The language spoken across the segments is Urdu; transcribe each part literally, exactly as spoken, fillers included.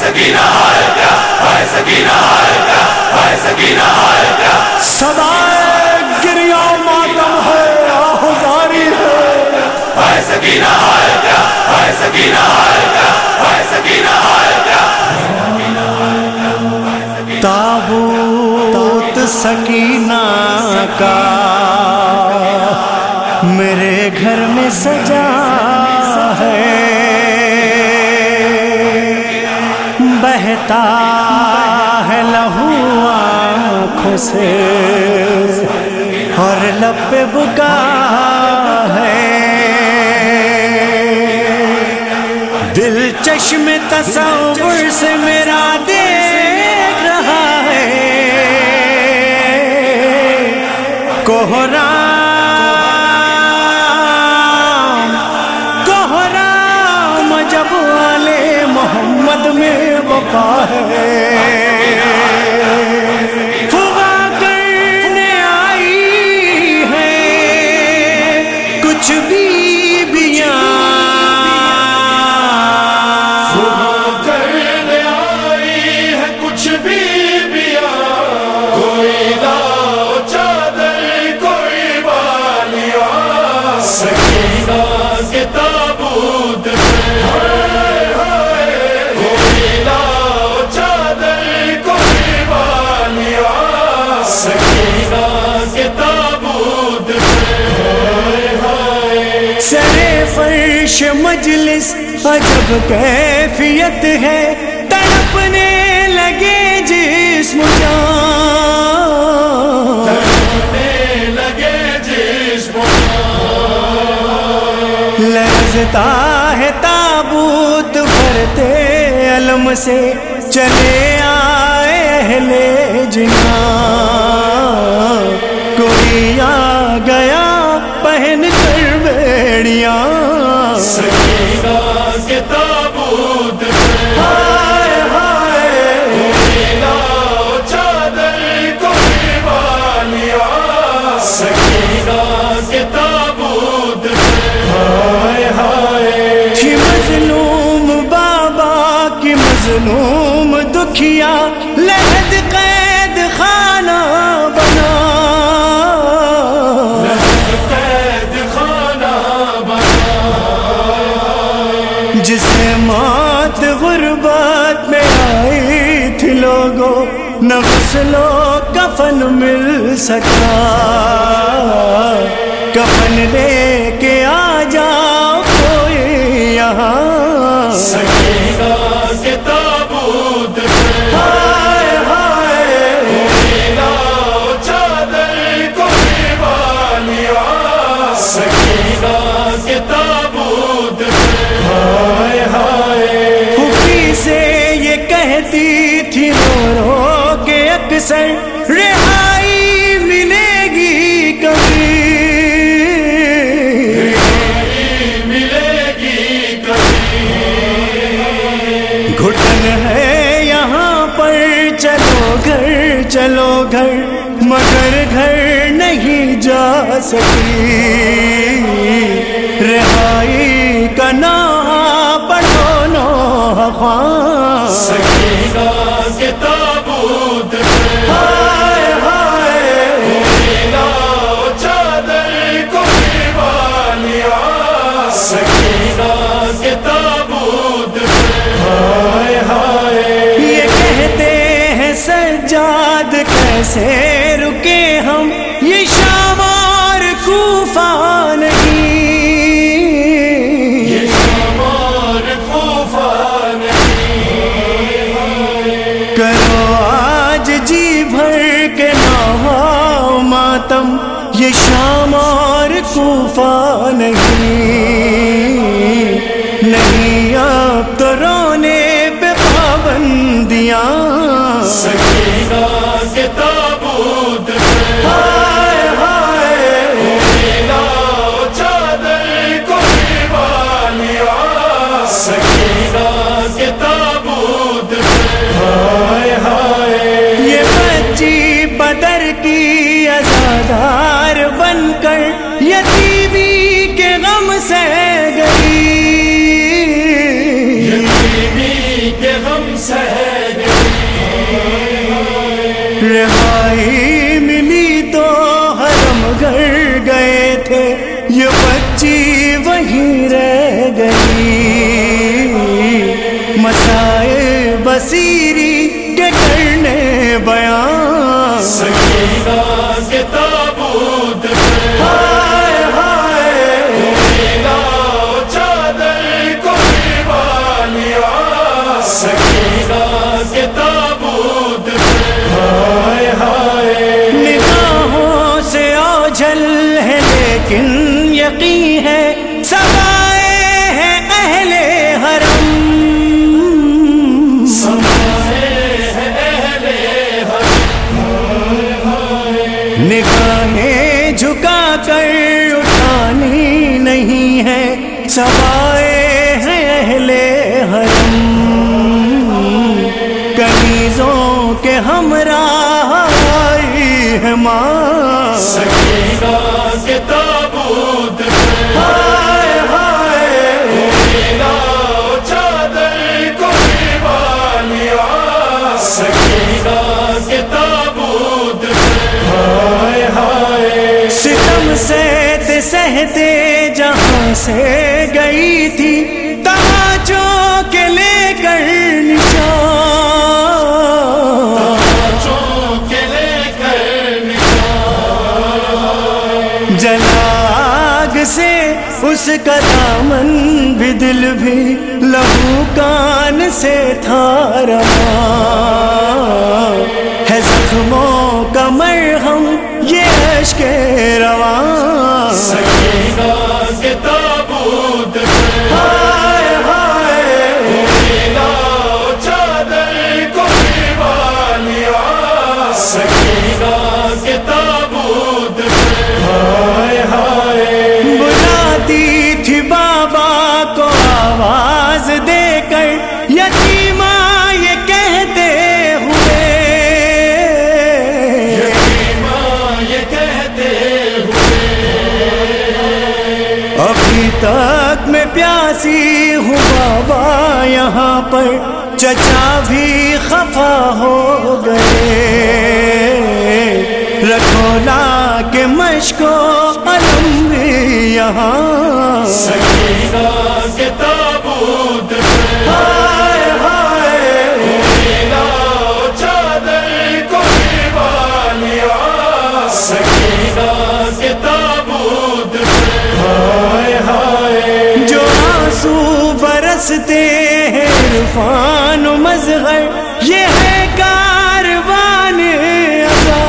سکینہ آئے کیا، آئے سکینہ آئے کیا، آئے سکینہ آئے کیا. صدائے گریہ ماتم ہے، آہوزاری ہے. آئے سکینہ آئے کیا، آئے سکینہ آئے کیا، آئے سکینہ آئے کیا. تابوت سکینہ کا میرے گھر میں سجا ہے، بہتا ہے لہو آنکھوں سے اور لب پہ بکا ہے. دل چشم تصور سے میرا دیکھ رہا ہے، کوہرام کوہرام جب والے محمد میں وفا ہے. فغا کرنے آئی ہے کچھ بھی بیاں، فغا کرنے آئی ہے کچھ بھی بیاں. کوئی لاؤ چادر کوئی بالیاں، سکینہ کے تابوت میں. کوئی لاؤ چادر کوئی بالیاں، سکینہ کے تابوت میں. سرے فرش مجلس عجب کیفیت ہے، تڑپنے لگے جسم جان، تڑپنے لگے جسم جان. لرزتا ہے تابوت بھرتے علم سے، چلے آئے اہل جنان. کوئی آ گیا پہن کر بیڑیاں، سکینہ کے تابوت میں. ہائے ہائے. کوئی لاؤ چادر کوئی بالیاں، سکینہ کے تابوت میں. ہائے ہائے. تھی مظلوم بابا کی مظلوم دکھیا، لحد قید خانہ بنا، قید خانہ بنا. جسے موت غربت میں آئی تھی لوگوں، نہ غسل و کفن مل سکا. کفن لے کے آ جاؤ کوئی یہاں، سکینہ کے تابوت میں. ہائے ہائے. کوئی لاؤ چادر کوئی بالیاں، سکینہ کے تابوت میں. ہائے ہائے. پھوپھی سے یہ کہتی تھی رو رو کے اکثر، رہائی ملے گی کبھی، ملے گی کبھی. گھٹن ہے یہاں پر، چلو گھر چلو گھر، مگر گھر نہیں جا سکی. رہائی کا نام پڑھو نوح خواں، سکینہ کے تابوت میں. ہائے ہائے. کوئی لاؤ چادر کوئی بالیاں، سکینہ کے تابوت میں. ہائے ہائے. یہ کہتے ہیں سجاد کیسے رکے ہم، یہ شام اور کوفہ نہیں، یہ شام اور کوفہ نہیں. کرو آج جی بھر کے نہاؤ ماتم، یہ شام اور کوفہ نہیں. نہیں اب تو رونے پہ پابندیاں، سکینہ کے تابوت میں. ہائے ہائے. کوئی لاؤ چادر کوئی بالیاں، سکینہ کے تابوت میں. ہائے ہائے. یہ بچی بدر کی عزادار بن کر یتیمی کے غم سے گئی، یتیمی کے غم سہ گئی، رہائی ملی تو حرم گھر گئے تھے، یہ بچی وہیں رہ گئی، مسائل بصیری کے کرنے بیان، سکینہ کے تابوت پہ ہائے ہائے لاؤ چادر کو دیوالیا، سکینہ کے تابوت پہ ہائے ہائے، نگاہوں سے اوجھل ہے لیکن یقین ہے سوائے ہے اہل حرم، نگاہیں جھکا کر اٹھانی نہیں ہے سوائے ہے اہل حرم، کنیزوں کے ہمراہ آئی ہے ماں، سکینہ کے تابوت پہ ہائے ہائے لاؤ چادر کو دیوالیا، سکینہ کے تابوت پہ ہائے ہائے، ستم سہتے سہتے جہاں سے گئی تھی تماچوں کے لے کر نشان، کے لے کر جلاگ سے اس کا دامن بھی دل بھی لہو کان سے تھا رواں، ہے زخموں کا مرہم یہ اشک رواں، سکینہ کے تابوت پہ ہائے ہائے لاؤ چادر کو دیوالیا، سکینہ کے تابوت پہ ہائے ہائے، بلاتی تھی بابا کو آواز دے کر یتیمہ یہ کہتے ہوئے، یتیمہ یہ کہتے ابھی تک میں پیاسی ہوں بابا یہاں پر، چچا بھی خفا ہو گئے، رکھو لا کے مشکو علم بھی یہاں، سکینہ کے تابوت پہ ہائے ہائے لاؤ چادر کو دیوالیا، سکینہ کے تابوت پہ ہائے ہائے، جو آنسو برستے ہیں عرفان و مظہر یہ ہے کاروان عزا،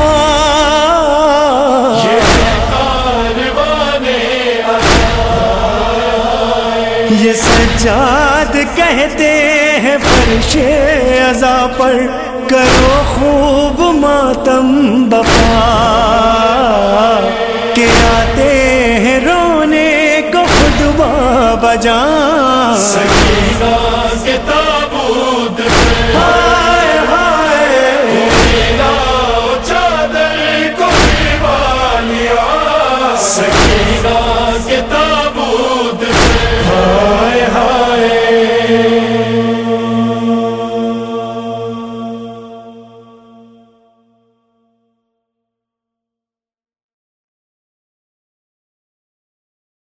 یہ سجاد کہتے ہیں فرش عزا پر کرو خوب ماتم بپا، کہ آتے ہیں رونے کو خود بجا، سکینہ کے